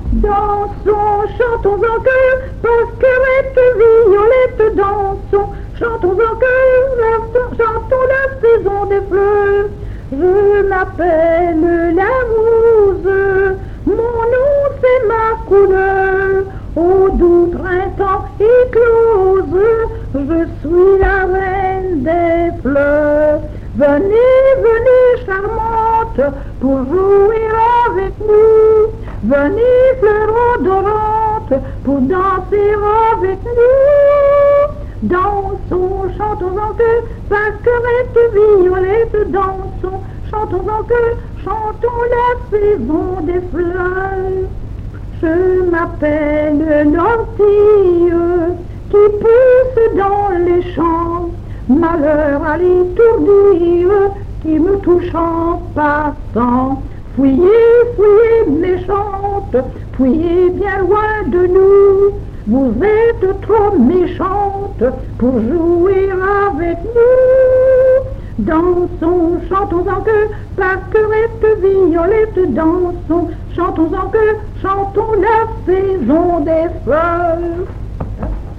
Dansons, chantons en chœur, pasquerette violette, dansons, chantons en chœur, chantons la saison des fleurs. Je m'appelle la rose, mon nom c'est ma couleur, au doux printemps éclose, je suis la reine des fleurs. Venez, venez charmante, pour jouer avec nous. Venez fleurs odorantes, pour danser avec nous. Dansons, chantons en chœur, pasquerette violette, dansons, chantons en chœur, chantons la saison des fleurs. Je m'appelle l'ortie qui pousse dans les champs, malheur à l'étourdir qui me touche en passant. Fuyez, fuyez méchante, fuyez bien loin de nous. Vous êtes trop méchante pour jouer avec nous. Dansons, chantons en chœur, pasquerette violette, dansons, chantons en chœur, chantons la saison des fleurs.